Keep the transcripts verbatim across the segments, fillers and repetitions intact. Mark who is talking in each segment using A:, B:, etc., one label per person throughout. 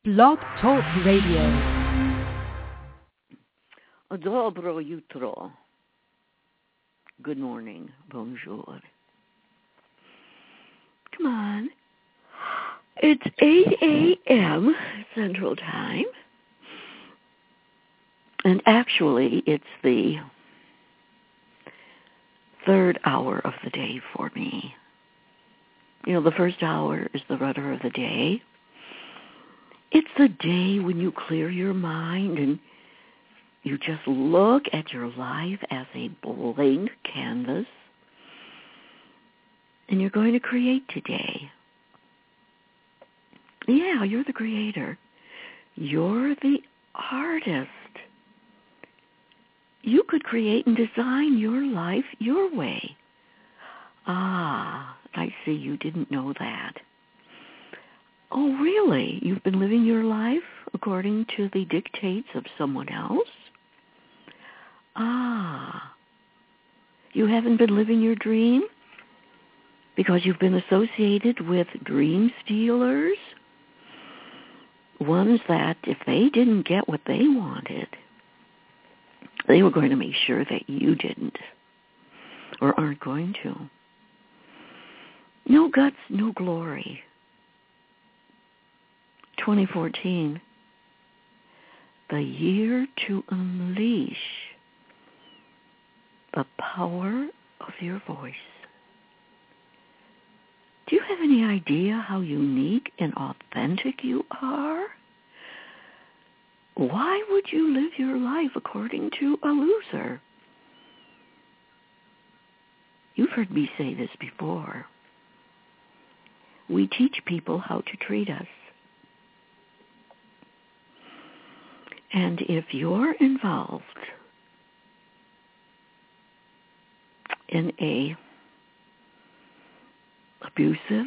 A: Blog Talk Radio.
B: Dobro jutro. Good morning. Bonjour. Come on. It's eight a.m. Central Time. And actually, it's the third hour of the day for me. You know, the first hour is the rudder of the day. It's the day when you clear your mind and you just look at your life as a blank canvas. And you're going to create today. Yeah, you're the creator. You're the artist. You could create and design your life your way. Ah, I see you didn't know that. Oh, really? You've been living your life according to the dictates of someone else? Ah, you haven't been living your dream because you've been associated with dream stealers? Ones that if they didn't get what they wanted, they were going to make sure that you didn't or aren't going to. No guts, no glory. twenty fourteen, the year to unleash the power of your voice. Do you have any idea how unique and authentic you are? Why would you live your life according to a loser? You've heard me say this before. We teach people how to treat us. And if you're involved in a abusive,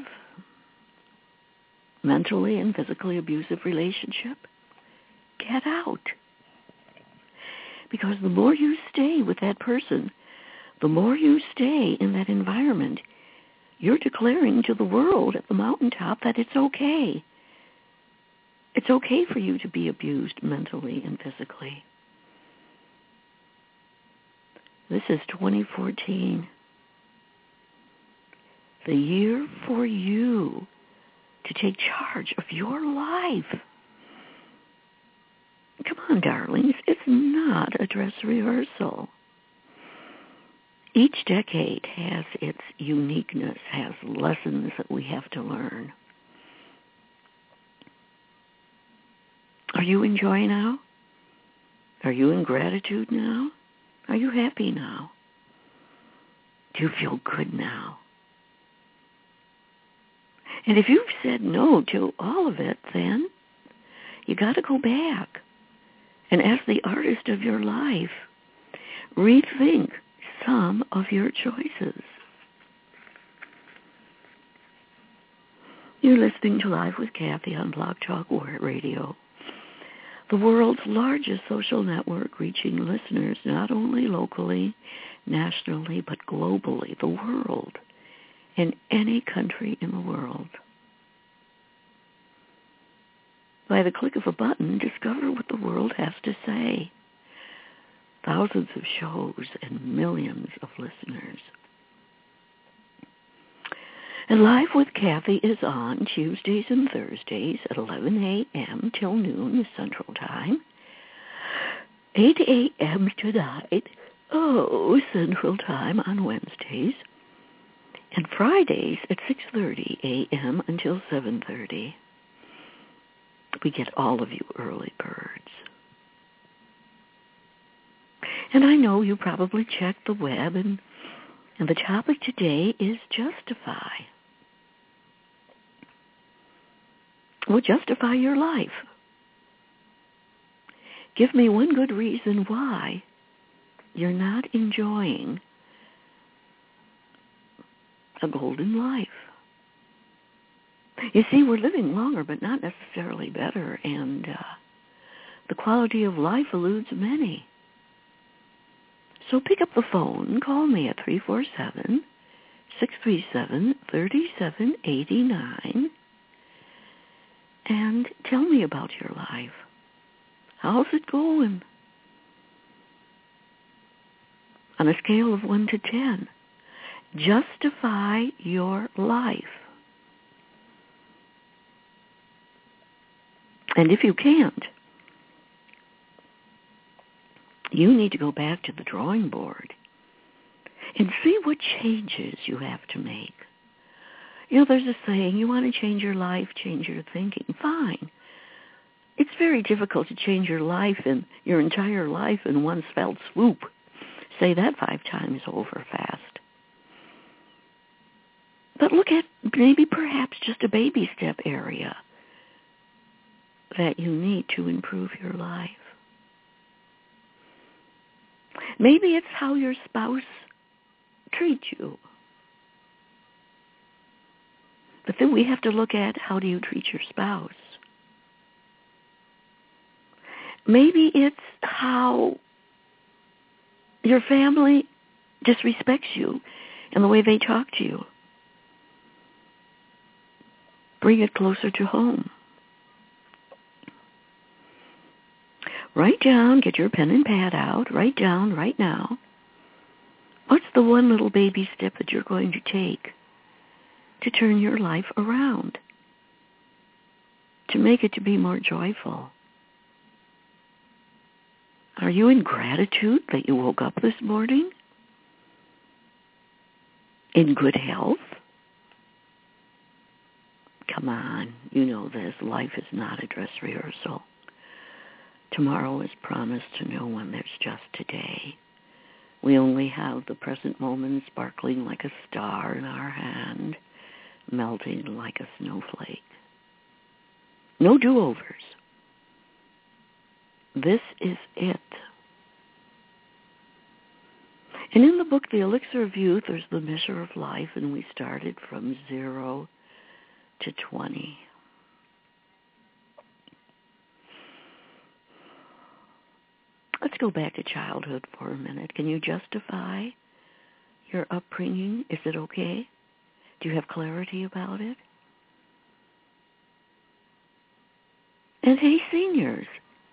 B: mentally and physically abusive relationship, get out. Because the more you stay with that person, the more you stay in that environment, you're declaring to the world at the mountaintop that it's okay. It's okay for you to be abused mentally and physically. This is twenty fourteen. The year for you to take charge of your life. Come on, darlings. It's not a dress rehearsal. Each decade has its uniqueness, has lessons that we have to learn. Are you enjoying now? Are you in gratitude now? Are you happy now? Do you feel good now? And if you've said no to all of it, then you got to go back and, as the artist of your life, rethink some of your choices. You're listening to Live with Kathy on Blog Talk Radio, the world's largest social network, reaching listeners not only locally, nationally, but globally, the world, in any country in the world. By the click of a button, discover what the world has to say. Thousands of shows and millions of listeners. And Live with Kathy is on Tuesdays and Thursdays at eleven a.m. till noon Central Time. eight a.m. tonight, oh, Central Time on Wednesdays. And Fridays at six thirty a.m. until seven thirty. We get all of you early birds. And I know you probably checked the web, and, and the topic today is justify. Well, justify your life. Give me one good reason why you're not enjoying a golden life. You see, we're living longer, but not necessarily better, and uh, the quality of life eludes many. So pick up the phone and call me at three four seven, six three seven, three seven eight nine. and tell me about your life. How's it going? On a scale of one to ten, justify your life. And if you can't, you need to go back to the drawing board and see what changes you have to make. You know, there's a saying, you want to change your life, change your thinking. Fine. It's very difficult to change your life and your entire life in one fell swoop. Say that five times over fast. But look at maybe perhaps just a baby step area that you need to improve your life. Maybe it's how your spouse treats you. But then we have to look at, how do you treat your spouse? Maybe it's how your family disrespects you and the way they talk to you. Bring it closer to home. Write down, get your pen and pad out, write down right now, what's the one little baby step that you're going to take to turn your life around, to make it to be more joyful? Are you in gratitude that you woke up this morning? In good health? Come on, you know this. Life is not a dress rehearsal. Tomorrow is promised to no one. There's just today. We only have the present moment sparkling like a star in our hand, melting like a snowflake. No do-overs. This is it. And in the book, The Elixir of Youth, there's the measure of life, and we started from zero to twenty. Let's go back to childhood for a minute. Can you justify your upbringing? Is it okay? Do you have clarity about it? And hey, seniors,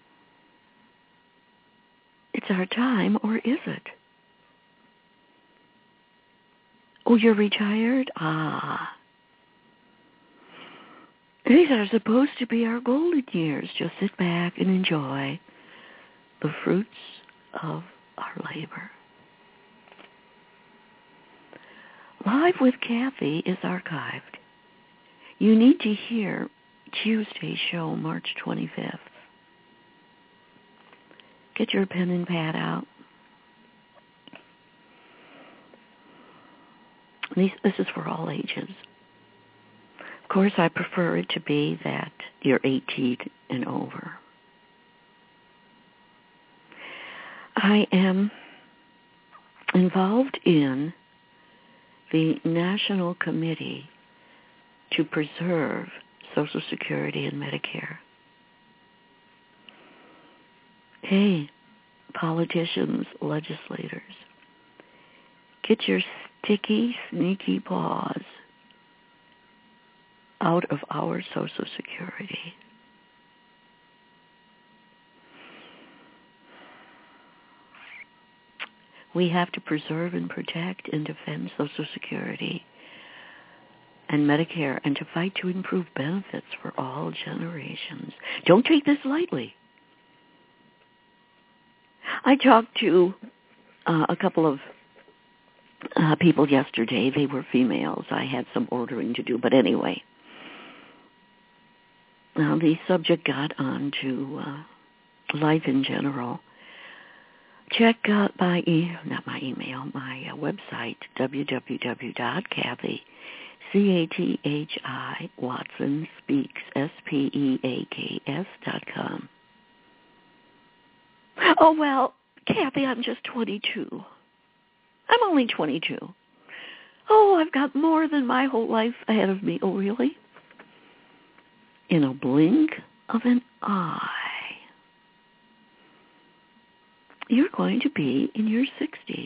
B: it's our time, or is it? Oh, you're retired? Ah. These are supposed to be our golden years. Just sit back and enjoy the fruits of our labor. Live with Kathy is archived. You need to hear Tuesday's show, March twenty-fifth. Get your pen and pad out. These, this is for all ages. Of course, I prefer it to be that you're eighteen and over. I am involved in the National Committee to Preserve Social Security and Medicare. Hey, politicians, legislators, get your sticky, sneaky paws out of our Social Security. We have to preserve and protect and defend Social Security and Medicare, and to fight to improve benefits for all generations. Don't take this lightly. I talked to uh, a couple of uh, people yesterday. They were females. I had some ordering to do, but anyway. Now, the subject got on to uh, life in general. Check out my, e- not my email, my uh, website, w w w dot Kathy, C A T H I, Watson Speaks, S P E A K S dot com. Oh, well, Kathy, I'm just twenty-two. I'm only twenty-two. Oh, I've got more than my whole life ahead of me. Oh, really? In a blink of an eye, you're going to be in your sixties.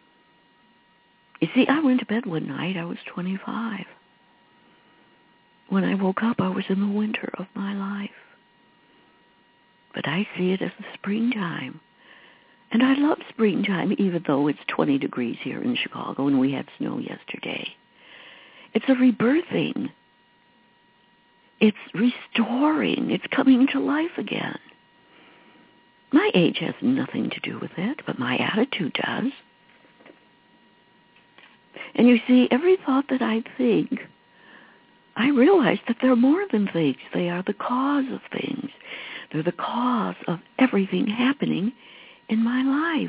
B: You see, I went to bed one night. I was twenty-five. when I woke up, I was in the winter of my life. But I see it as the springtime. And I love springtime, even though it's twenty degrees here in Chicago and we had snow yesterday. It's a rebirthing. It's restoring. It's coming to life again. My age has nothing to do with it, but my attitude does. And you see, every thought that I think, I realize that they're more than things. They are the cause of things. They're the cause of everything happening in my life.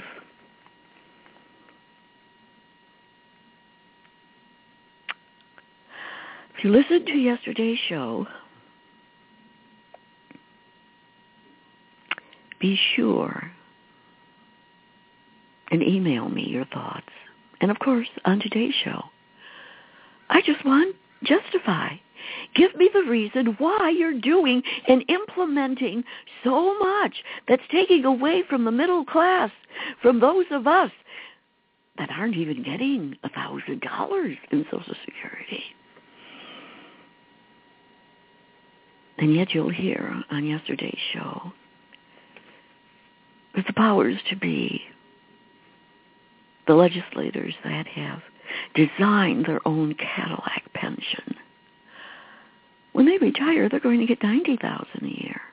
B: If you listened to yesterday's show, be sure and email me your thoughts. And of course, on today's show, I just want justify. Give me the reason why you're doing and implementing so much that's taking away from the middle class, from those of us that aren't even getting a thousand dollars in Social Security. And yet you'll hear on yesterday's show that the powers to be, the legislators that have designed their own Cadillac pension, when they retire, they're going to get ninety thousand dollars a year.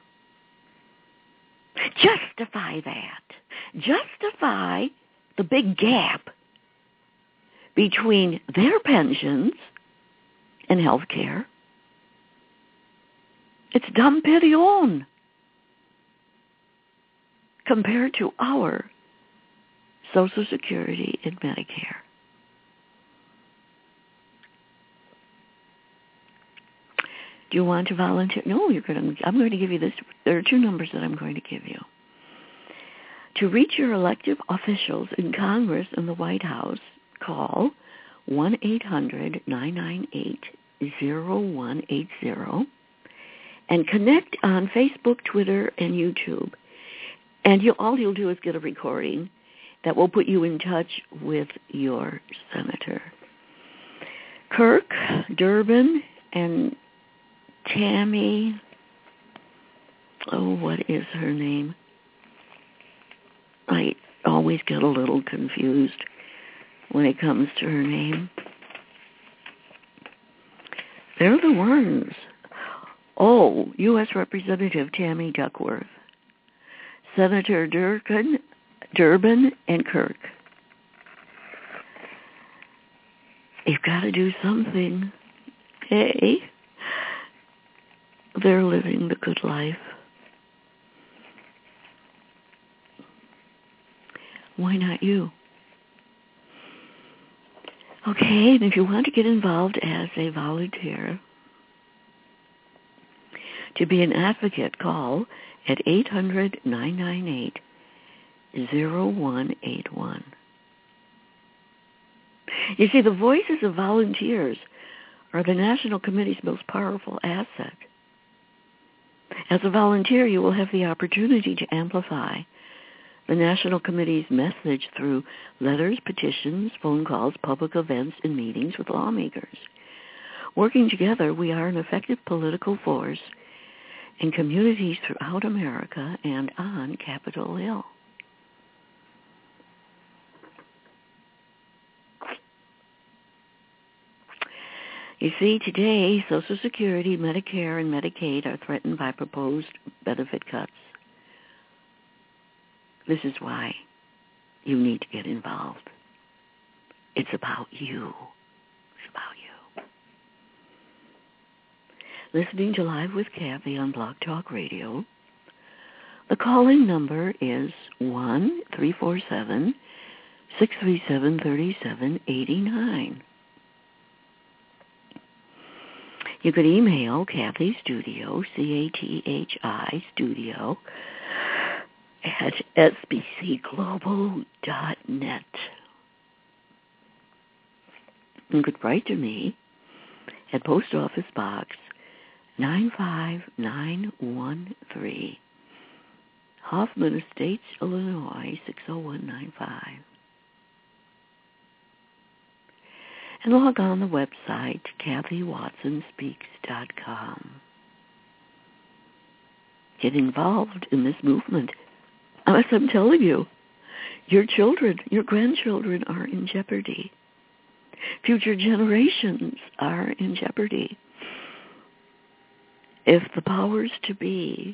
B: Justify that. Justify the big gap between their pensions and health care. It's Dom Perignon compared to our Social Security and Medicare. Do you want to volunteer? No, you're going to, I'm going to give you this. There are two numbers that I'm going to give you. To reach your elected officials in Congress and the White House, call one eight hundred nine nine eight zero one eight zero and connect on Facebook, Twitter, and YouTube. And you, all you'll do is get a recording that will put you in touch with your senator. Kirk, Durbin, and Tammy, oh, what is her name? I always get a little confused when it comes to her name. They're the ones. Oh, U S Representative Tammy Duckworth, Senator Durkin, Durbin, and Kirk. You've got to do something. Hey. They're living the good life. Why not you? Okay, and if you want to get involved as a volunteer, to be an advocate, call at eight hundred nine nine eight zero one eight one. You see, the voices of volunteers are the National Committee's most powerful asset. As a volunteer, you will have the opportunity to amplify the National Committee's message through letters, petitions, phone calls, public events, and meetings with lawmakers. Working together, we are an effective political force in communities throughout America and on Capitol Hill. You see, today, Social Security, Medicare, and Medicaid are threatened by proposed benefit cuts. This is why you need to get involved. It's about you. It's about you. Listening to Live with Kathy on Blog Talk Radio. The calling number is one three four seven, six three seven, three seven eight nine. You could email Kathy Studio, C A T H I Studio, at s b c global dot net. You could write to me at Post Office Box nine five nine one three, Hoffman Estates, Illinois, six oh one nine five. and log on the website, Kathy Watson Speaks dot com. Get involved in this movement. As I'm telling you, your children, your grandchildren are in jeopardy. Future generations are in jeopardy. If the powers to be,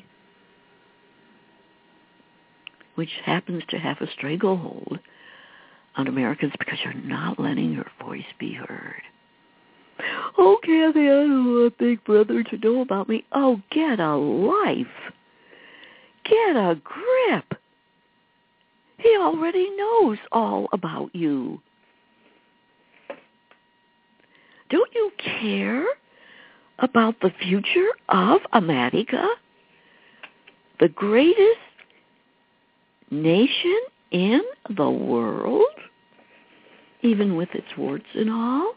B: which happens to have a stranglehold on Americans because you're not letting your voice be heard. Oh, Kathy, I don't want Big Brother to know about me. Oh, get a life. Get a grip. He already knows all about you. Don't you care about the future of America? The greatest nation in the world, even with its warts and all?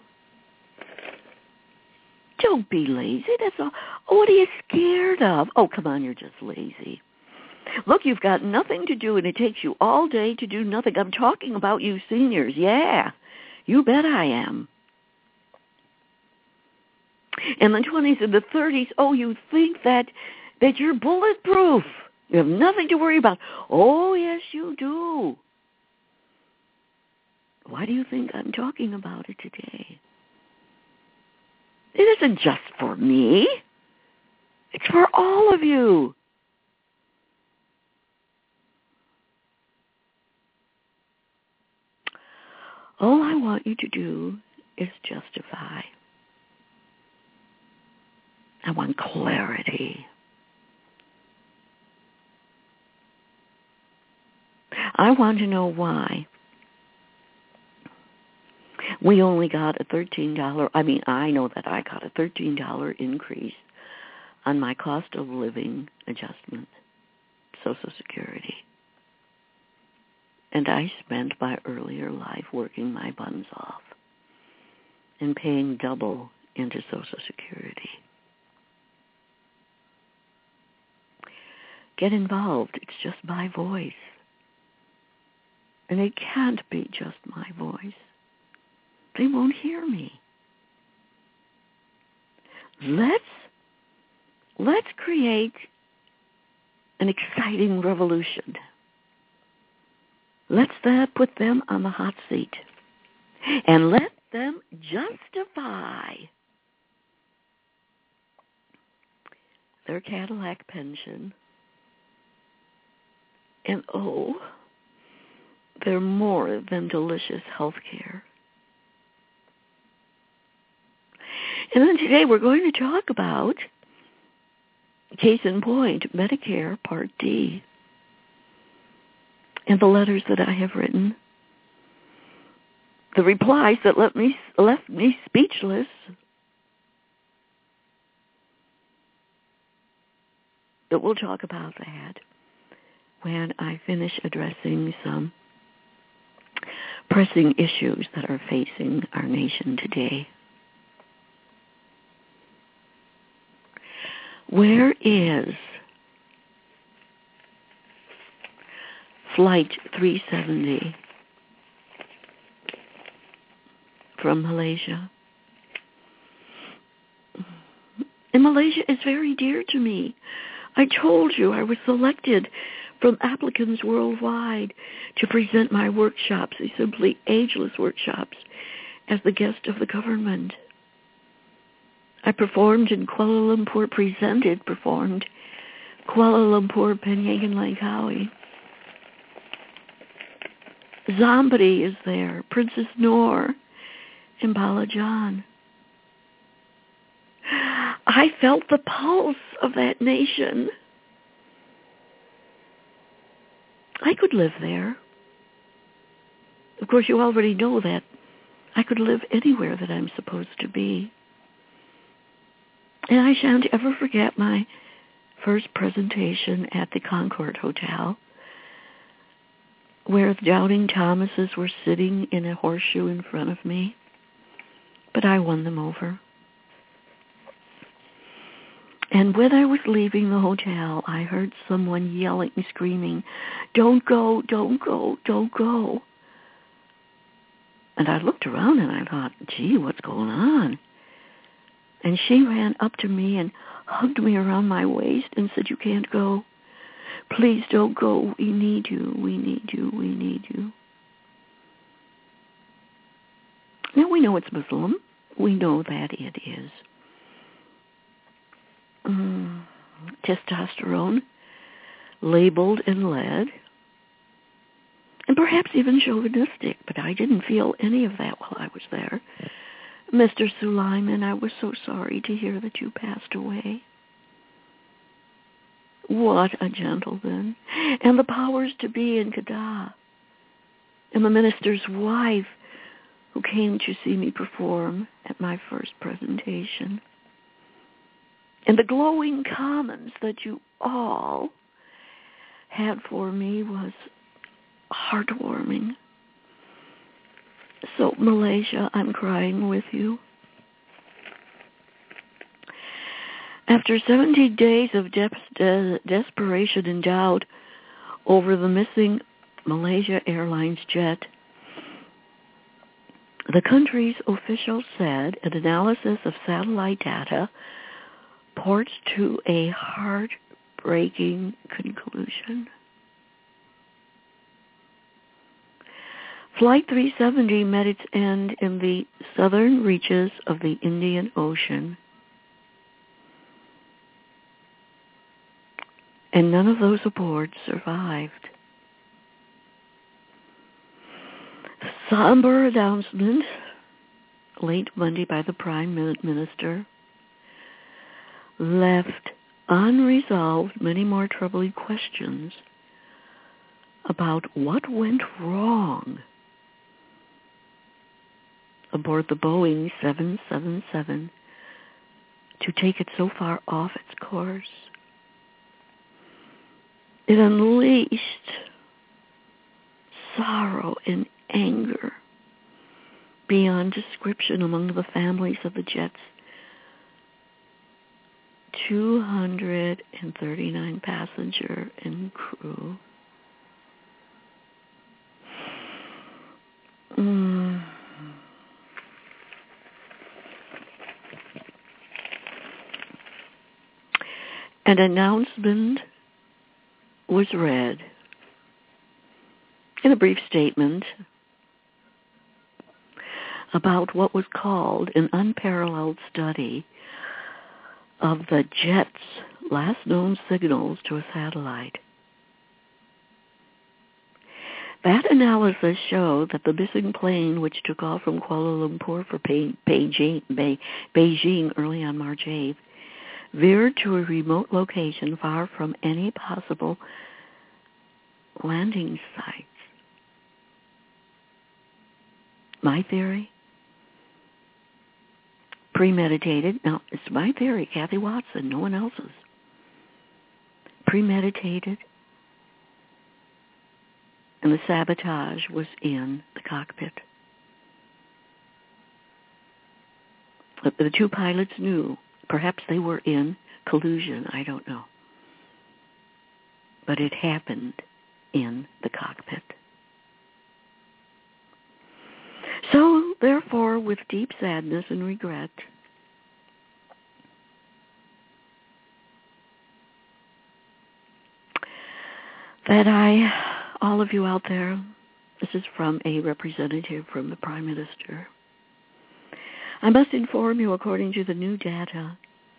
B: Don't be lazy. That's all. What are you scared of? Oh, come on, you're just lazy. Look, you've got nothing to do, and it takes you all day to do nothing. I'm talking about you seniors. Yeah, you bet I am. In the twenties and the thirties, oh, you think that that you're bulletproof. You have nothing to worry about. Oh, yes, you do. Why do you think I'm talking about it today? It isn't just for me. It's for all of you. All I want you to do is justify. I want clarity. I want to know why we only got a thirteen dollars, I mean, I know that I got a thirteen dollars increase on my cost of living adjustment, Social Security. And I spent my earlier life working my buns off and paying double into Social Security. Get involved. It's just my voice. And it can't be just my voice. They won't hear me. Let's, let's create an exciting revolution. Let's uh, put them on the hot seat. And let them justify their Cadillac pension. And oh, they're more than delicious health care. And then today we're going to talk about, case in point, Medicare Part D. And the letters that I have written. The replies that left me, left me speechless. But we'll talk about that when I finish addressing some pressing issues that are facing our nation today. Where is Flight three seventy from Malaysia? And Malaysia is very dear to me. I told you I was selected from applicants worldwide to present my workshops, these Simply Ageless workshops, as the guest of the government. I performed in Kuala Lumpur, presented, performed Kuala Lumpur, Penang, and Langkawi. Zambari is there, Princess Noor, and Balajan. I felt the pulse of that nation. I could live there. Of course, you already know that I could live anywhere that I'm supposed to be. And I shan't ever forget my first presentation at the Concord Hotel, where the Doubting Thomases were sitting in a horseshoe in front of me. But I won them over. And when I was leaving the hotel, I heard someone yelling and screaming, "Don't go, don't go, don't go." And I looked around and I thought, gee, what's going on? And she ran up to me and hugged me around my waist and said, you can't go. Please don't go. We need you. We need you. We need you. Now, we know it's Muslim. We know that it is um, testosterone labeled and led, and perhaps even chauvinistic, but I didn't feel any of that while I was there. Mister Sulaiman, I was so sorry to hear that you passed away. What a gentleman. And the powers to be in Kedah. And the minister's wife who came to see me perform at my first presentation. And the glowing comments that you all had for me was heartwarming. So, Malaysia, I'm crying with you. After seventy days of de- de- desperation and doubt over the missing Malaysia Airlines jet, the country's officials said an analysis of satellite data points to a heartbreaking conclusion. Flight three seventy met its end in the southern reaches of the Indian Ocean, and none of those aboard survived. Somber announcement late Monday by the Prime Minister left unresolved many more troubling questions about what went wrong aboard the Boeing seven seventy-seven to take it so far off its course. It unleashed sorrow and anger beyond description among the families of the jet's two hundred thirty-nine passenger and crew. Mm. An announcement was read in a brief statement about what was called an unparalleled study of the jet's last known signals to a satellite. That analysis showed that the missing plane, which took off from Kuala Lumpur for Beijing, Beijing early on March eighth, veered to a remote location far from any possible landing sites. My theory? Premeditated. Now, it's my theory, Kathy Watson, no one else's. Premeditated. And the sabotage was in the cockpit. The, the two pilots knew. Perhaps they were in collusion. I don't know. But it happened in the cockpit. So, therefore, with deep sadness and regret, that I, all of you out there, this is from a representative from the Prime Minister, I must inform you, according to the new data,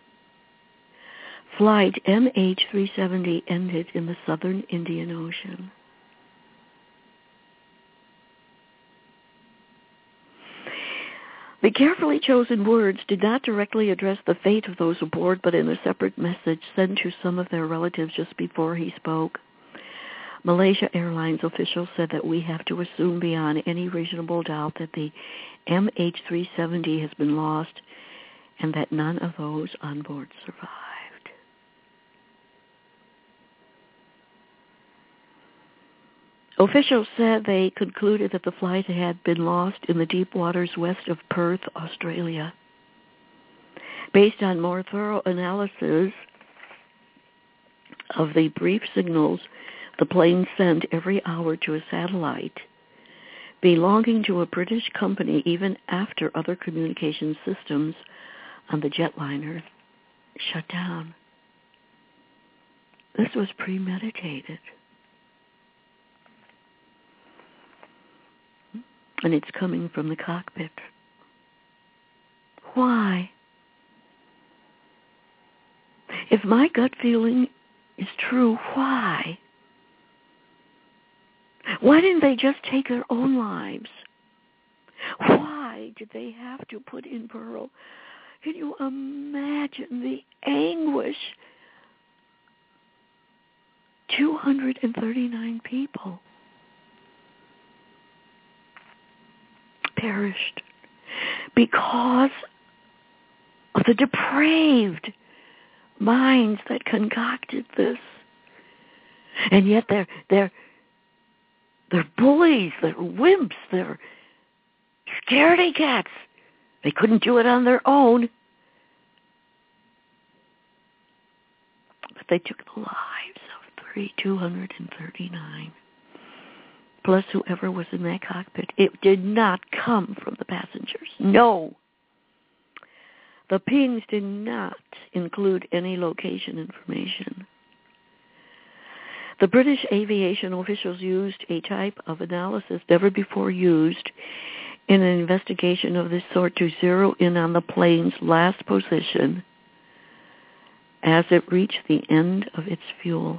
B: flight M H three seventy ended in the southern Indian Ocean. The carefully chosen words did not directly address the fate of those aboard, but in a separate message sent to some of their relatives just before he spoke, Malaysia Airlines officials said that we have to assume beyond any reasonable doubt that the M H three seventy has been lost and that none of those on board survived. Officials said they concluded that the flight had been lost in the deep waters west of Perth, Australia. Based on more thorough analysis of the brief signals the plane sent every hour to a satellite, belonging to a British company even after other communication systems on the jetliner shut down. This was premeditated. And it's coming from the cockpit. Why? If my gut feeling is true, why? Why didn't they just take their own lives? Why did they have to put in peril? Can you imagine the anguish? two hundred thirty-nine people perished because of the depraved minds that concocted this. And yet they're they're they're bullies, they're wimps, they're scaredy cats. They couldn't do it on their own. But they took the lives of three two hundred thirty-nine. Plus whoever was in that cockpit. It did not come from the passengers. No. The pings did not include any location information. The British aviation officials used a type of analysis never before used in an investigation of this sort to zero in on the plane's last position as it reached the end of its fuel.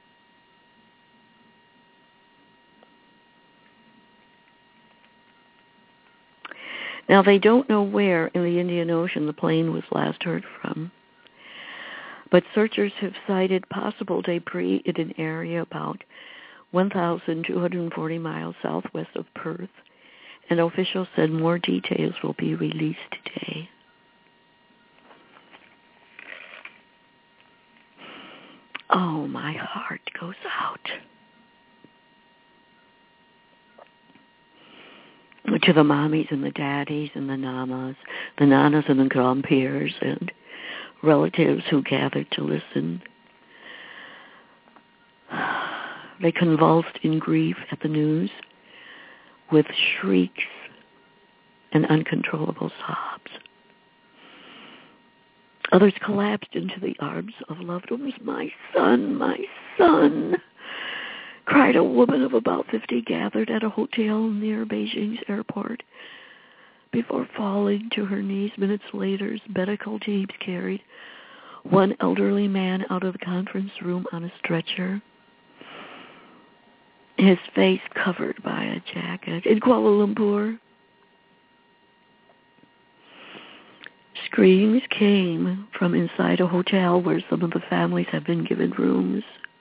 B: Now, they don't know where in the Indian Ocean the plane was last heard from, but searchers have cited possible debris in an area about one thousand two hundred forty miles southwest of Perth, and officials said more details will be released today. Oh, my heart goes out to the mommies and the daddies and the namas, the nanas and the grandpeers and relatives who gathered to listen. They convulsed in grief at the news with shrieks and uncontrollable sobs. Others collapsed into the arms of loved ones. My son, my son, cried a woman of about fifty gathered at a hotel near Beijing's airport. Before falling to her knees minutes later, medical teams carried one elderly man out of the conference room on a stretcher, his face covered by a jacket. In Kuala Lumpur, screams came from inside a hotel where some of the families had been given rooms.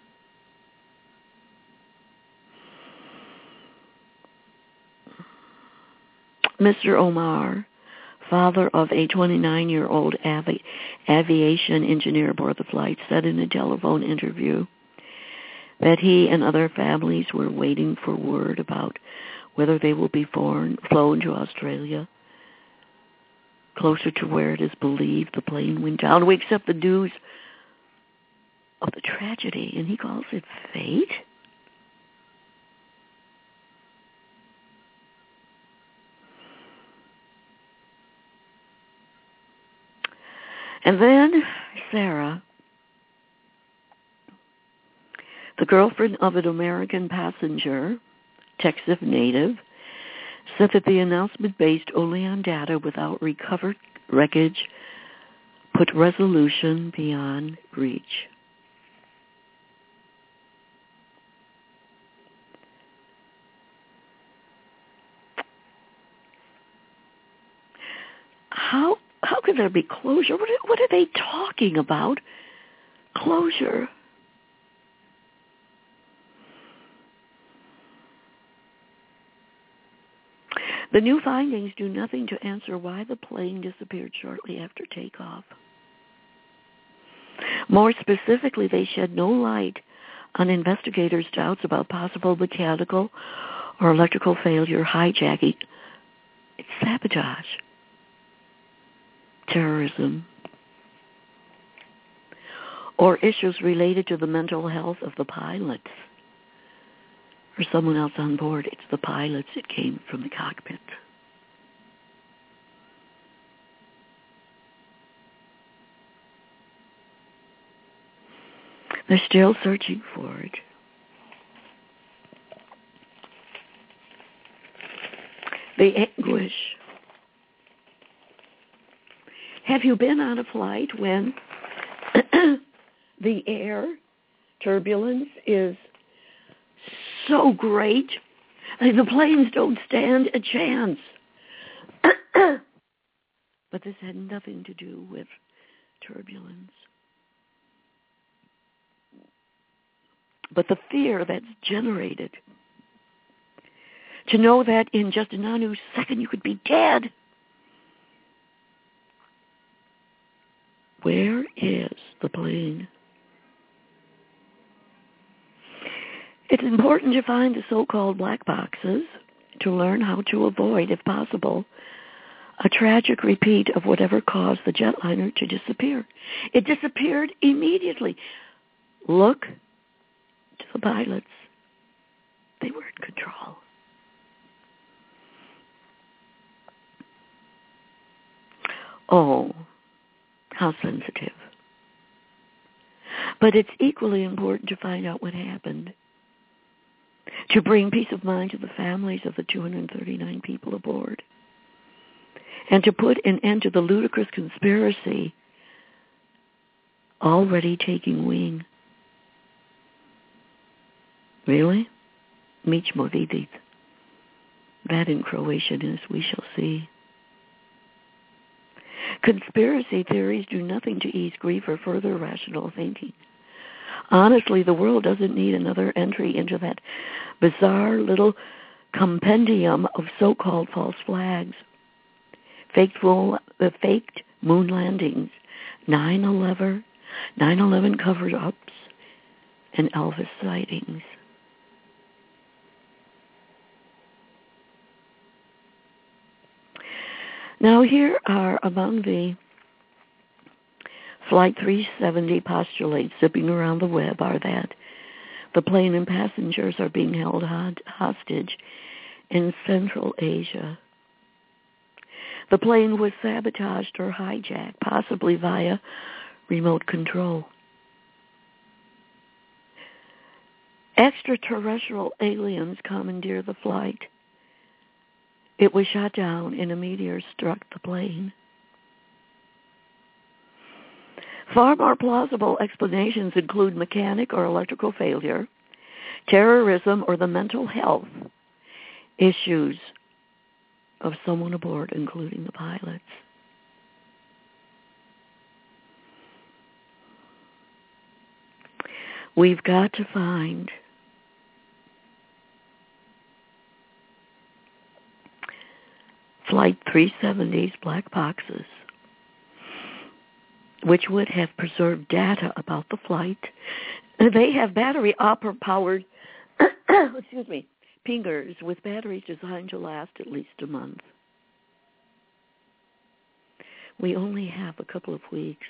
B: Mister Omar, father of a twenty-nine-year-old avi- aviation engineer aboard the flight, said in a telephone interview that he and other families were waiting for word about whether they will be flown, flown to Australia, closer to where it is believed the plane went down. We accept the news of the tragedy, and he calls it fate. And then Sarah, the girlfriend of an American passenger, Texas native, said that the announcement based only on data without recovered wreckage put resolution beyond reach. How how could there be closure? What are, what are they talking about? Closure. The new findings do nothing to answer why the plane disappeared shortly after takeoff. More specifically, they shed no light on investigators' doubts about possible mechanical or electrical failure, hijacking. It's sabotage, terrorism, or issues related to the mental health of the pilots. or someone else on board. It's the pilots. It came from the cockpit. They're still searching for it. The anguish. Have you been on a flight when the air turbulence is so great, the planes don't stand a chance? But this had nothing to do with turbulence. But the fear that's generated, to know that in just a nanosecond you could be dead. Where is the plane? It's important to find the so-called black boxes to learn how to avoid, if possible, a tragic repeat of whatever caused the jetliner to disappear. It disappeared immediately. Look to the pilots. They were in control. Oh, how sensitive. But it's equally important to find out what happened, to bring peace of mind to the families of the two hundred thirty-nine people aboard, and to put an end to the ludicrous conspiracy already taking wing. Really? Mi ćemo vidjeti. That in Croatian is we shall see. Conspiracy theories do nothing to ease grief or further rational thinking. Honestly, the world doesn't need another entry into that bizarre little compendium of so-called false flags. Faked, full, uh, faked moon landings, nine eleven, nine eleven cover-ups, and Elvis sightings. Now here are among the Flight three seventy postulates zipping around the web are that the plane and passengers are being held hostage in Central Asia. The plane was sabotaged or hijacked, possibly via remote control. Extraterrestrial aliens commandeer the flight. It was shot down and a meteor struck the plane. Far more plausible explanations include mechanic or electrical failure, terrorism, or the mental health issues of someone aboard, including the pilots. We've got to find Flight three seventy's black boxes, which would have preserved data about the flight. They have battery-powered, excuse me, pingers with batteries designed to last at least a month. We only have a couple of weeks.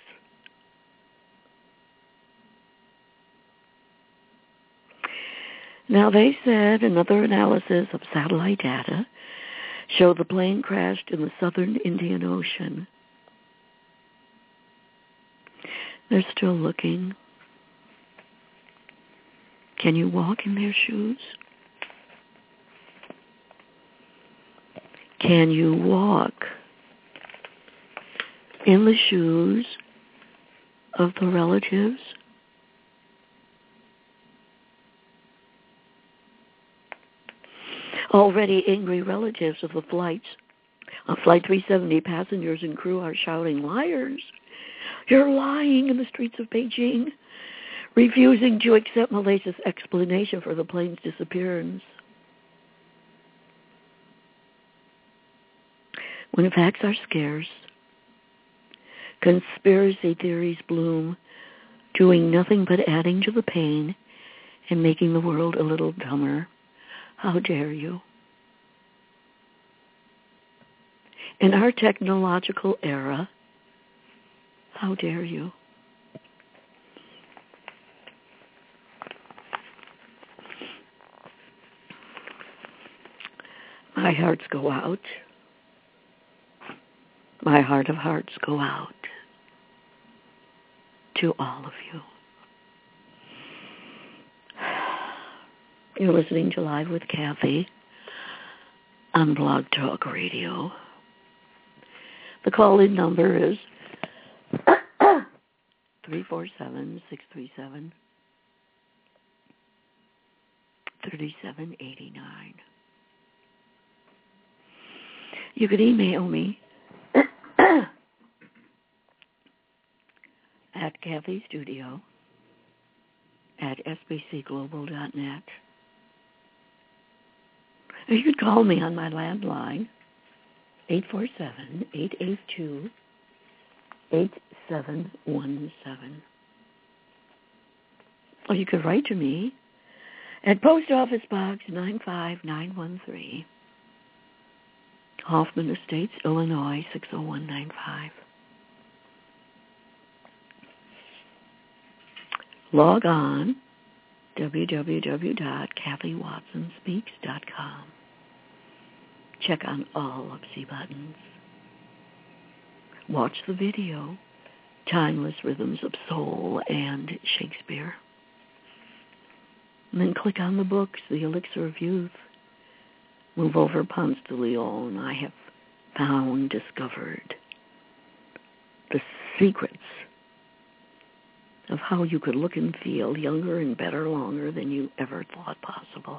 B: Now, they said another analysis of satellite data showed the plane crashed in the southern Indian Ocean. They're still looking. Can you walk in their shoes? Can you walk in the shoes of the relatives? Already angry relatives of the flights, uh, Flight three seventy passengers and crew are shouting, "Liars! You're lying," in the streets of Beijing, refusing to accept Malaysia's explanation for the plane's disappearance. When facts are scarce, conspiracy theories bloom, doing nothing but adding to the pain and making the world a little dumber. How dare you? In our technological era, how dare you? My hearts go out. My heart of hearts go out to all of you. You're listening to Live with Kathy on Blog Talk Radio. The call-in number is three four seven, six three seven, three seven eight nine. You could email me at Kathy Studio at s b c global dot net. Or you could call me on my landline, eight four seven, eight eight two, eight seven one seven. Or you could write to me at Post Office Box nine five nine one three, Hoffman Estates, Illinois, six oh one nine five. Log on, w w w dot kathy watson speaks dot com. Check on all of the buttons. Watch the video, Timeless Rhythms of Soul and Shakespeare. And then click on the books, The Elixir of Youth. Move over Ponce de Leon. I have found, discovered the secrets of how you could look and feel younger and better longer than you ever thought possible.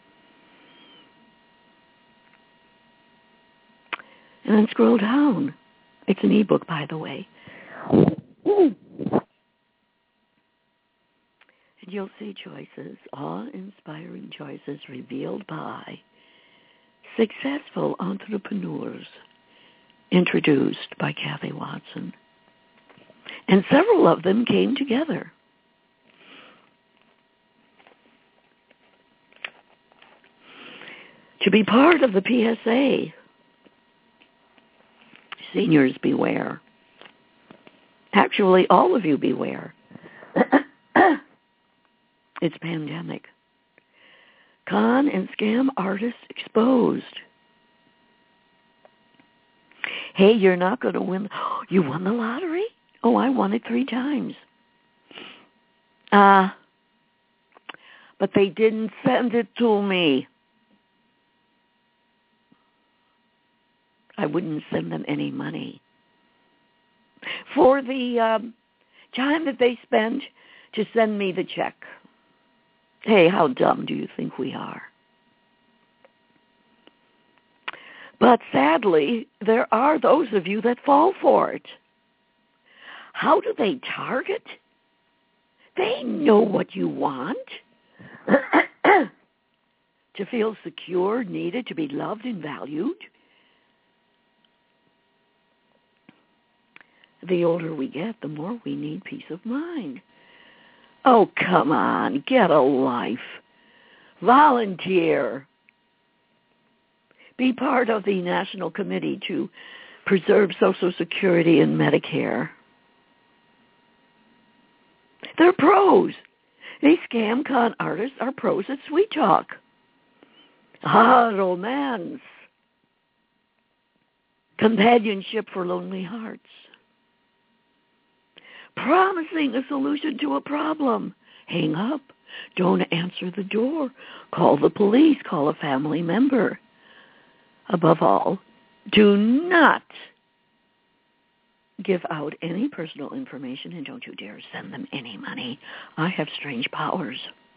B: And then scroll down. It's an ebook, by the way. And you'll see choices, awe-inspiring choices revealed by successful entrepreneurs, introduced by Kathy Watson. And several of them came together. To be part of the P S A, seniors beware. Actually, all of you beware. It's pandemic. Con and scam artists exposed. Hey, you're not going to win. You won the lottery? Oh, I won it three times. Ah, uh, but they didn't send it to me. I wouldn't send them any money for the um, time that they spent to send me the check. Hey, how dumb do you think we are? But sadly, there are those of you that fall for it. How do they target? They know what you want. To feel secure, needed, to be loved and valued. The older we get, the more we need peace of mind. Oh, come on, get a life. Volunteer. Be part of the National Committee to Preserve Social Security and Medicare. They're pros. These scam con artists are pros at sweet talk. Ah, romance. Companionship for lonely hearts. Promising a solution to a problem. Hang up. Don't answer the door. Call the police. Call a family member. Above all, do not give out any personal information, and don't you dare send them any money. I have strange powers.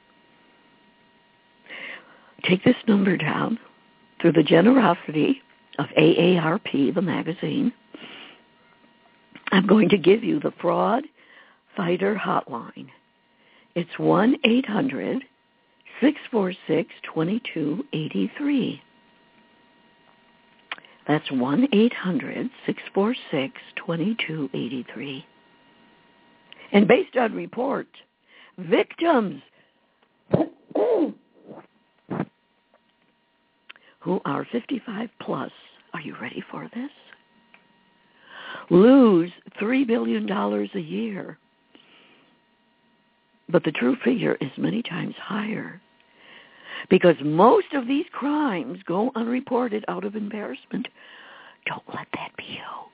B: Take this number down through the generosity of A A R P, the magazine. I'm going to give you the Fraud Fighter Hotline. It's one eight hundred, six four six, two two eight three. That's one eight hundred, six four six, two two eight three. And based on report, victims who are fifty-five plus, are you ready for this? Lose three billion dollars a year. But the true figure is many times higher. because most of these crimes go unreported out of embarrassment. Don't let that be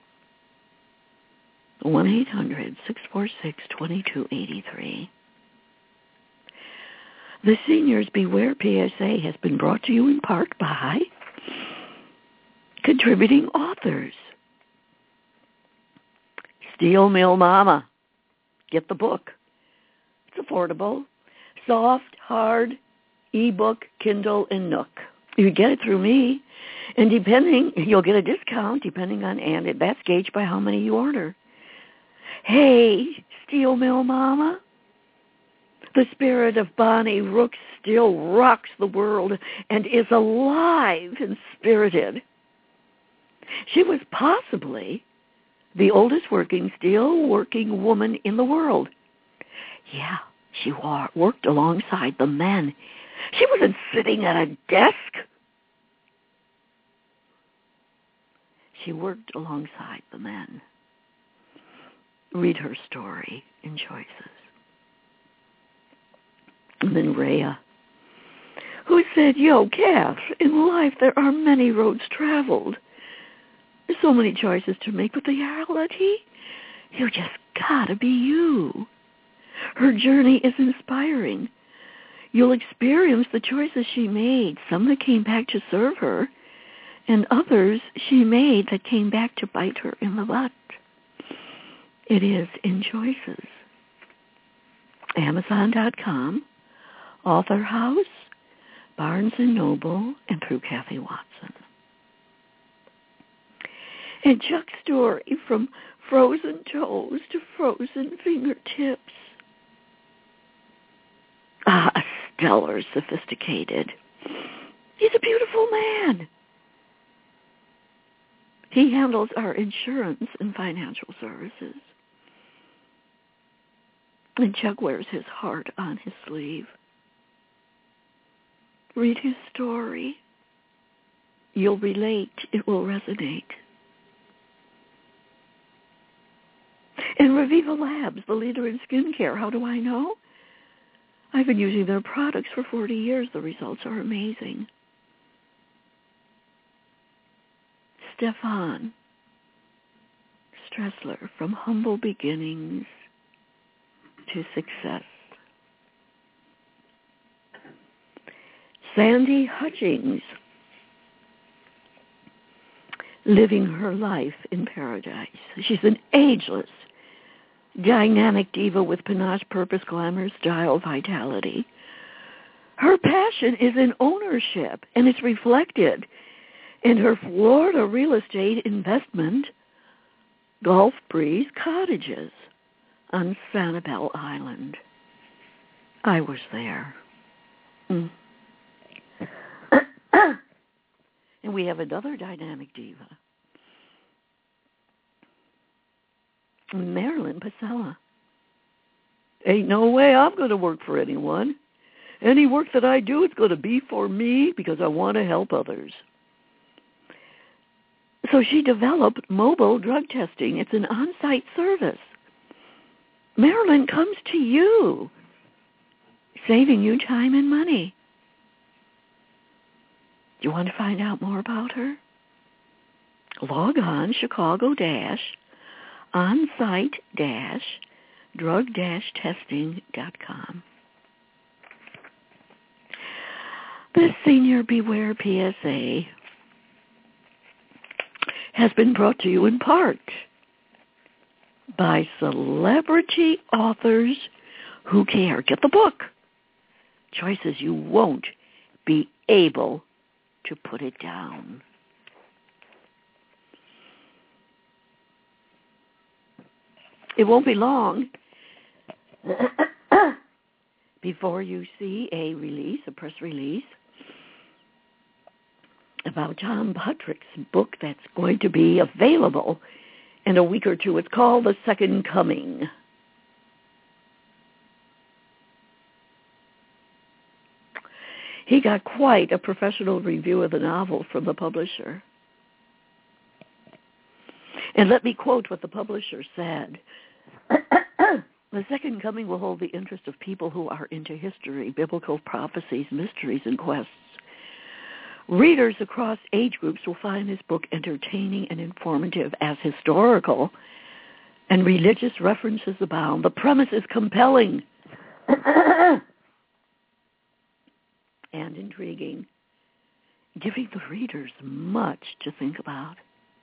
B: you. one eight hundred six four six two two eight three. The Seniors Beware P S A has been brought to you in part by contributing authors. Steel Mill Mama. Get the book. It's affordable. Soft, hard, ebook, Kindle, and Nook. You get it through me. And depending, you'll get a discount depending on, and that's gauged by how many you order. Hey, Steel Mill Mama. The spirit of Bonnie Rook still rocks the world and is alive and spirited. She was possibly the oldest working, still working woman in the world. Yeah, she war- worked alongside the men. She wasn't sitting at a desk. She worked alongside the men. Read her story in Choices. And then Rhea, who said, yo, Kath, in life there are many roads traveled. There's so many choices to make, but the reality, you just gotta be you. Her journey is inspiring. You'll experience the choices she made, some that came back to serve her, and others she made that came back to bite her in the butt. It is in Choices. Amazon dot com, Author House, Barnes and Noble, and through Kathy Watson. And Chuck's story, from frozen toes to frozen fingertips. Ah, a stellar, sophisticated. He's a beautiful man. He handles our insurance and financial services. And Chuck wears his heart on his sleeve. Read his story. You'll relate. It will resonate. And Reviva Labs, the leader in skincare. How do I know? I've been using their products for forty years. The results are amazing. Stefan Stressler, from humble beginnings to success. Sandy Hutchings, living her life in paradise. She's an ageless, dynamic diva with panache, purpose, glamour, style, vitality. Her passion is in ownership, and it's reflected in her Florida real estate investment, Gulf Breeze Cottages on Sanibel Island. I was there. Mm. And we have another dynamic diva, Marilyn Pasella. Ain't no way I'm going to work for anyone. Any work that I do is going to be for me because I want to help others. So she developed mobile drug testing. It's an on-site service. Marilyn comes to you, saving you time and money. Do you want to find out more about her? Log on Chicago dash on-site dash drug dash testing dot com. The Senior Beware P S A has been brought to you in part by celebrity authors who care. Get the book. Choices you won't be able to put it down. It won't be long before you see a release, a press release, about Tom Patrick's book that's going to be available in a week or two. It's called The Second Coming. He got quite a professional review of the novel from the publisher. And let me quote what the publisher said. The second coming will hold the interest of people who are into history, biblical prophecies, mysteries, and quests. Readers across age groups will find this book entertaining and informative as historical and religious references abound. The premise is compelling and intriguing, giving the readers much to think about.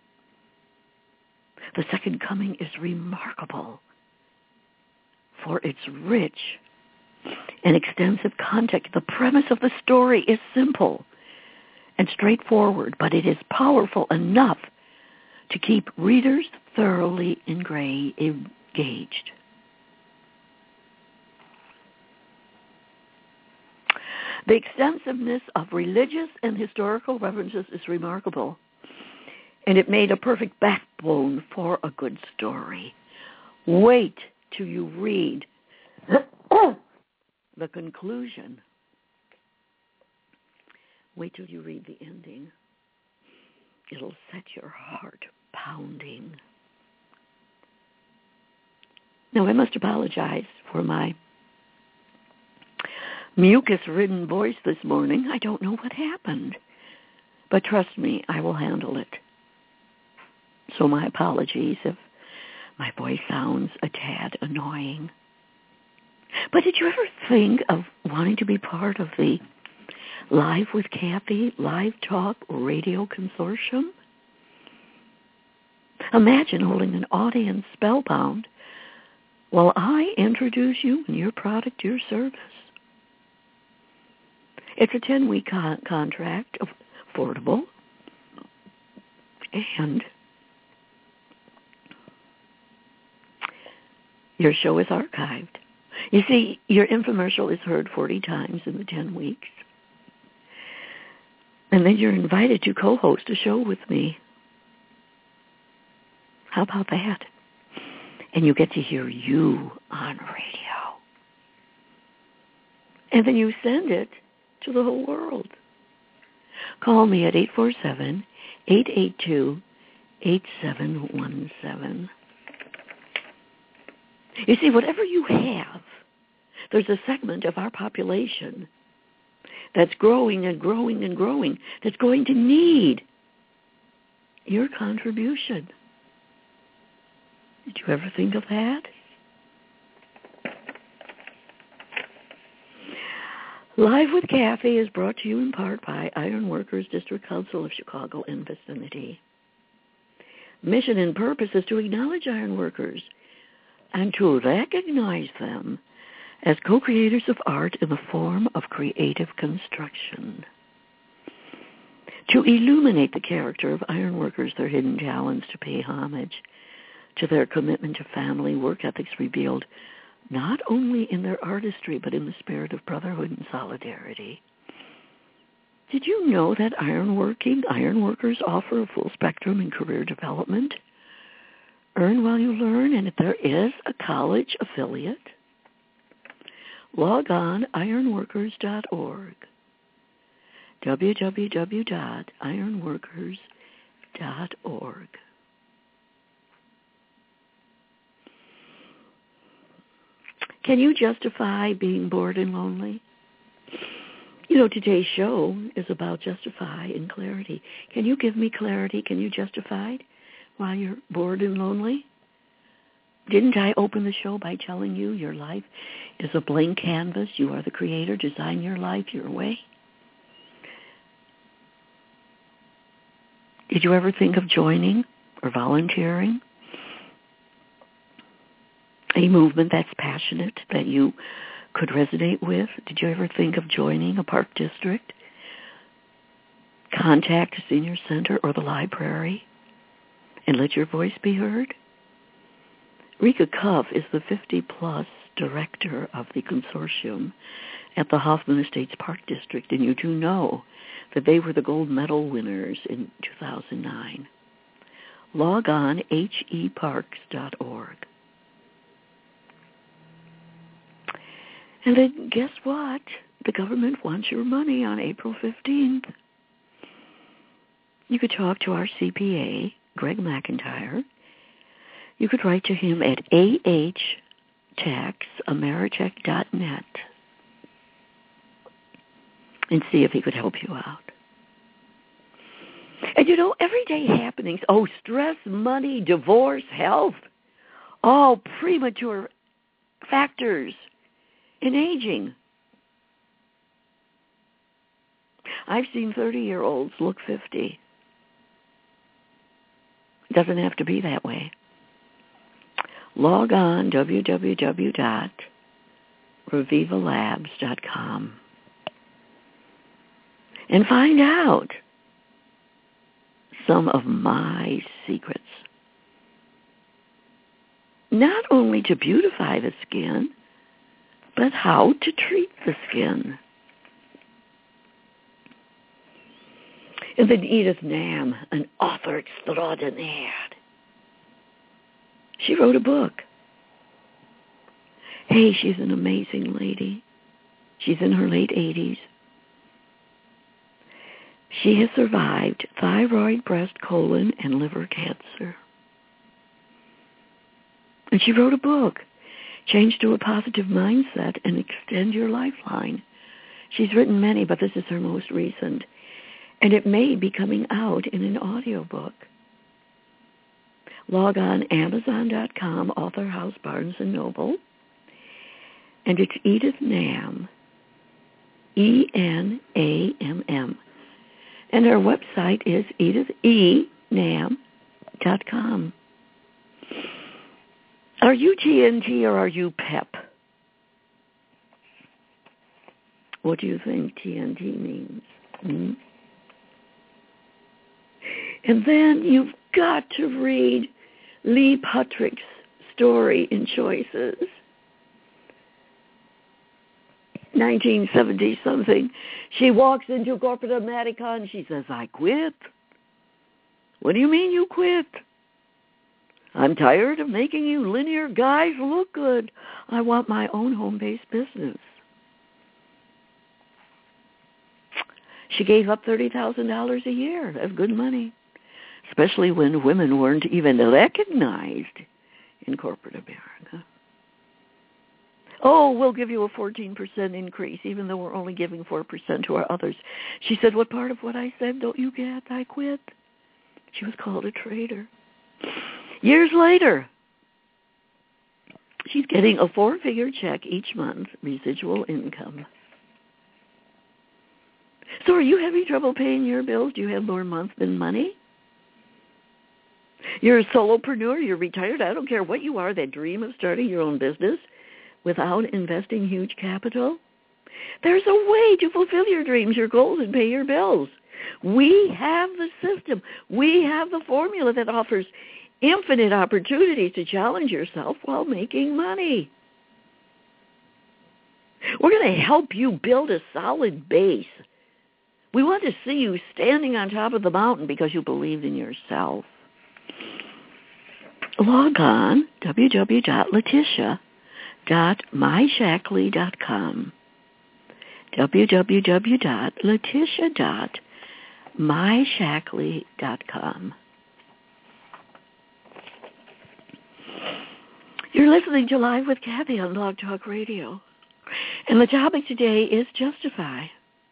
B: The second coming is remarkable for its rich and extensive context. The premise of the story is simple and straightforward, but it is powerful enough to keep readers thoroughly engaged. The extensiveness of religious and historical references is remarkable, and it made a perfect backbone for a good story. Wait till you read the conclusion. Wait till you read the ending. It'll set your heart pounding. Now, I must apologize for my mucus-ridden voice this morning. I don't know what happened. But trust me, I will handle it. So my apologies if my voice sounds a tad annoying. But did you ever think of wanting to be part of the Live with Kathy Live Talk Radio Consortium? Imagine holding an audience spellbound while I introduce you and your product, your service. It's a ten-week con- contract, affordable, and your show is archived. You see, your infomercial is heard forty times in the ten weeks. And then you're invited to co-host a show with me. How about that? And you get to hear you on radio. And then you send it to the whole world. Call me at eight four seven, eight eight two, eight seven one seven. You see, whatever you have, there's a segment of our population that's growing and growing and growing that's going to need your contribution. Did you ever think of that? Live with Kathy is brought to you in part by Ironworkers District Council of Chicago and vicinity. Mission and purpose is to acknowledge ironworkers and to recognize them as co-creators of art in the form of creative construction. To illuminate the character of ironworkers, their hidden talents, to pay homage to their commitment to family work ethics revealed not only in their artistry, but in the spirit of brotherhood and solidarity. Did you know that ironworking, ironworkers offer a full spectrum in career development? Earn while you learn, and if there is a college affiliate, log on ironworkers dot org, w w w dot ironworkers dot org. Can you justify being bored and lonely? You know, today's show is about justify and clarity. Can you give me clarity? Can you justify it while you're bored and lonely? Didn't I open the show by telling you your life is a blank canvas? You are the creator. Design your life your way. Did you ever think of joining or volunteering a movement that's passionate, that you could resonate with? Did you ever think of joining a park district? Contact a senior center or the library and let your voice be heard? Rika Cuff is the fifty-plus director of the consortium at the Hoffman Estates Park District, and you do know that they were the gold medal winners in two thousand nine. Log on h e parks dot org. And then guess what? The government wants your money on April fifteenth. You could talk to our C P A, Greg McIntyre. You could write to him at A H Tax Americheck dot net and see if he could help you out. And you know, everyday happenings, oh, stress, money, divorce, health, all premature factors in aging. I've seen thirty-year-olds look fifty. It doesn't have to be that way. Log on, w w w dot reviva labs dot com, and find out some of my secrets. Not only to beautify the skin, but how to treat the skin. And then Edith Nam, an author extraordinaire, she wrote a book. Hey, she's an amazing lady. She's in her late eighties. She has survived thyroid, breast, colon, and liver cancer. And she wrote a book, Change to a Positive Mindset and Extend Your Lifeline. She's written many, but this is her most recent. And it may be coming out in an audiobook. Log on amazon dot com, Author House, Barnes and Noble. And it's Edith Nam, E N A M M. And her website is edith e nam dot com. Are you T N T or are you PEP? What do you think T N T means? Hmm? And then you've got to read Lee Patrick's story in Choices. nineteen seventy something. She walks into corporate America and she says, I quit. What do you mean you quit? I'm tired of making you linear guys look good. I want my own home-based business. She gave up thirty thousand dollars a year. That's good money, especially when women weren't even recognized in corporate America. Oh, we'll give you a fourteen percent increase, even though we're only giving four percent to our others. She said, what part of what I said don't you get? I quit. She was called a traitor. Years later, she's getting a four-figure check each month, residual income. So are you having trouble paying your bills? Do you have more month than money? You're a solopreneur. You're retired. I don't care what you are, that dream of starting your own business without investing huge capital. There's a way to fulfill your dreams, your goals, and pay your bills. We have the system. We have the formula that offers infinite opportunities to challenge yourself while making money. We're going to help you build a solid base. We want to see you standing on top of the mountain because you believed in yourself. Log on, w w w dot letitia dot my shackley dot com. w w w dot letitia dot my shackley dot com. You're listening to Live with Kathy on Blog Talk Radio. And the topic today is justify.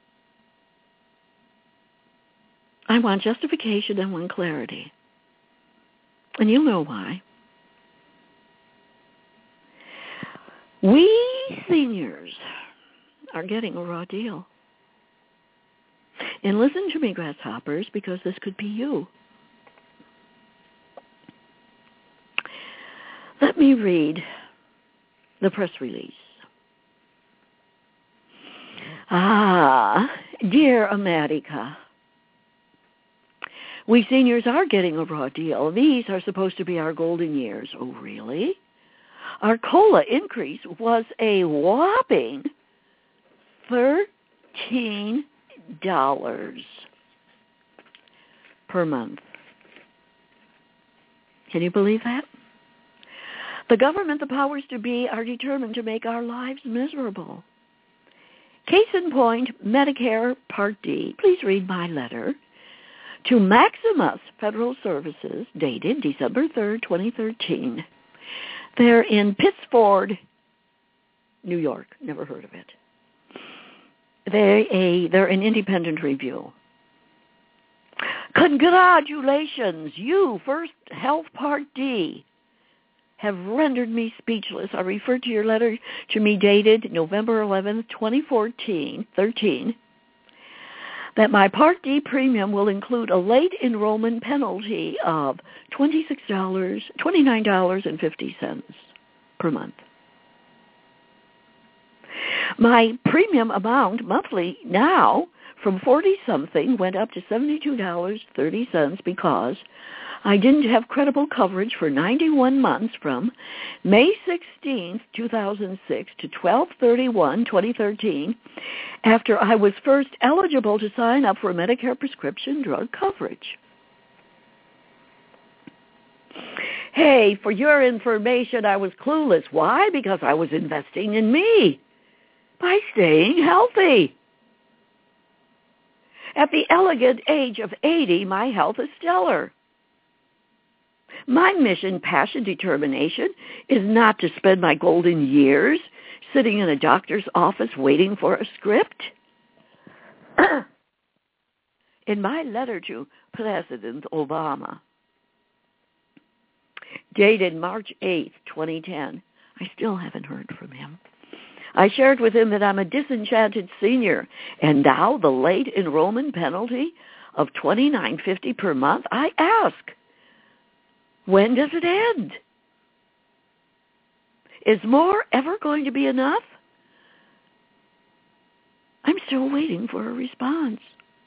B: I want justification and want clarity. And you'll know why. We seniors are getting a raw deal. And listen to me, grasshoppers, because this could be you. Let me read the press release. Ah, dear America, we seniors are getting a raw deal. These are supposed to be our golden years. Oh, really? Our COLA increase was a whopping thirteen dollars per month. Can you believe that? The government, the powers to be, are determined to make our lives miserable. Case in point, Medicare Part D. Please read my letter to Maximus Federal Services, dated December third, twenty thirteen. They're in Pittsford, New York. Never heard of it. They're, a, they're an independent review. Congratulations, you, First Health Part D, have rendered me speechless. I refer to your letter to me dated November eleventh, twenty fourteen, thirteen, that my Part D premium will include a late enrollment penalty of twenty-six dollars, twenty-nine dollars and fifty cents per month. My premium amount monthly now from forty-something went up to seventy-two dollars and thirty cents because I didn't have credible coverage for ninety-one months from May sixteenth, two thousand six to twelve thirty-one, twenty thirteen, after I was first eligible to sign up for Medicare prescription drug coverage. Hey, for your information, I was clueless. Why? Because I was investing in me by staying healthy. At the elegant age of eighty, my health is stellar. My mission, passion, determination is not to spend my golden years sitting in a doctor's office waiting for a script. In my letter to President Obama, dated March eighth, twenty ten, I still haven't heard from him. I shared with him that I'm a disenchanted senior, and now the late enrollment penalty of twenty-nine dollars and fifty cents per month. I ask, when does it end? Is more ever going to be enough? I'm still waiting for a response.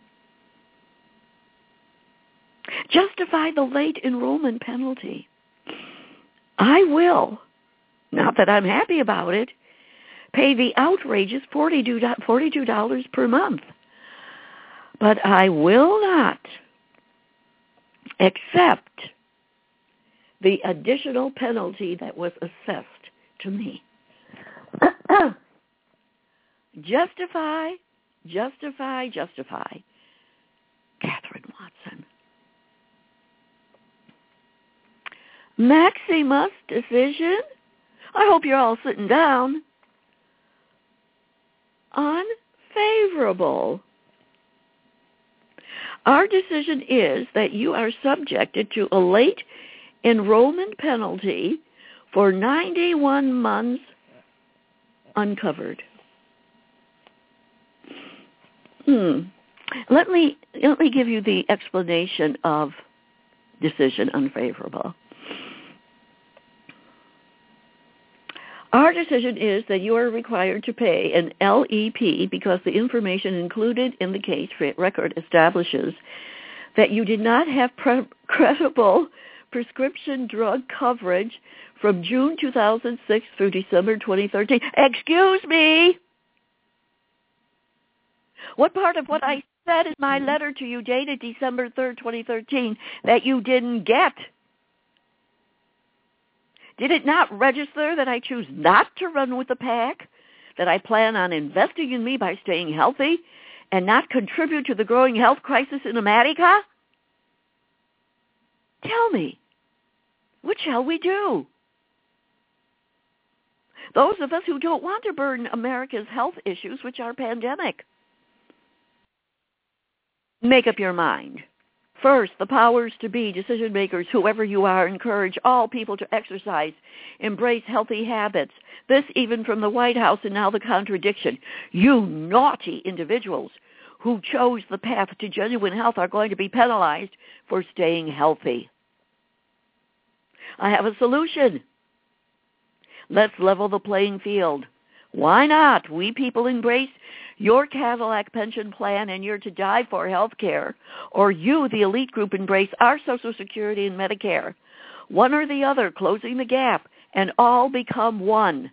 B: Justify the late enrollment penalty. I will, not that I'm happy about it, pay the outrageous forty-two dollars per month. But I will not accept the additional penalty that was assessed to me. Justify, justify, justify. Catherine Watson. Maximus decision? I hope you're all sitting down. Unfavorable. Our decision is that you are subjected to a late enrollment penalty for ninety-one months uncovered. Hmm. Let me let me give you the explanation of decision unfavorable. Our decision is that you are required to pay an L E P because the information included in the case record establishes that you did not have pre- credible prescription drug coverage from June two thousand six through December twenty thirteen. Excuse me! What part of what I said in my letter to you dated December third, twenty thirteen that you didn't get? Did it not register that I choose not to run with the pack, that I plan on investing in me by staying healthy and not contribute to the growing health crisis in America? Tell me, what shall we do? Those of us who don't want to burden America's health issues, which are pandemic. Make up your mind. First, the powers to be, decision makers, whoever you are, encourage all people to exercise, embrace healthy habits. This even from the White House, and now the contradiction. You naughty individuals who chose the path to genuine health are going to be penalized for staying healthy. I have a solution. Let's level the playing field. Why not? We people embrace your Cadillac pension plan and you're to die for health care, or you, the elite group, embrace our Social Security and Medicare. One or the other, closing the gap, and all become one.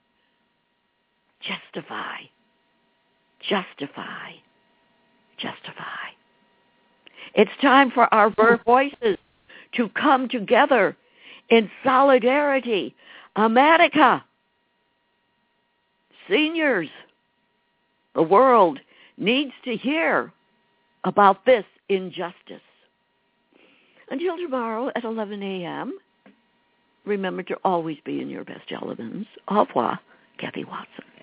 B: Justify, justify, justify. It's time for our voices to come together in solidarity. America, seniors, the world needs to hear about this injustice. Until tomorrow at eleven a.m., remember to always be in your best elements. Au revoir. Kathy Watson.